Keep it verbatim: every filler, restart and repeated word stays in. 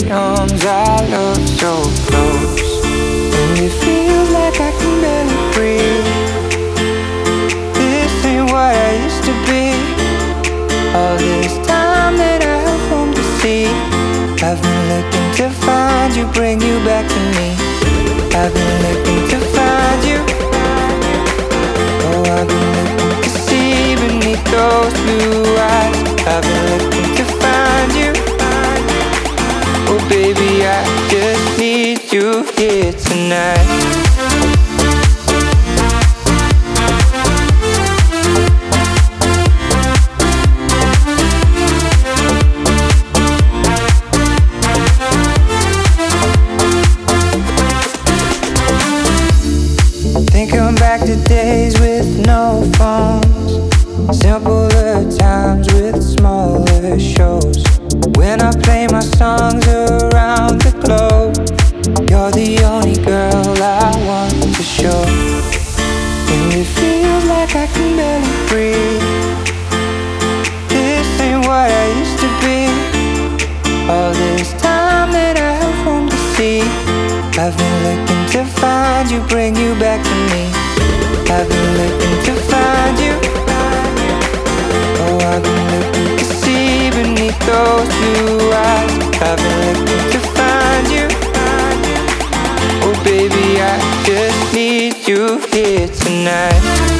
arms, our love so close, and it feels like I can barely breathe. This ain't what I used to be. All this time that I have room to see, I've been looking to find you, bring you back to me. I've been looking to find you. Oh, I've been looking to see beneath those blue eyes. I've been looking to find you. Oh baby, I just need you here tonight. Thinking back to days with no phones, simpler times with smaller shows. When I play my songs around the globe, you're the only girl I want to show. And it feels like I can barely breathe. This ain't what I used to be. All this time that I have room to see, I've been looking to find you, bring you back to me. I've been looking to find you. Oh, I've been looking to see beneath those blue eyes. I've been looking to find you. Oh baby, I just need you here tonight.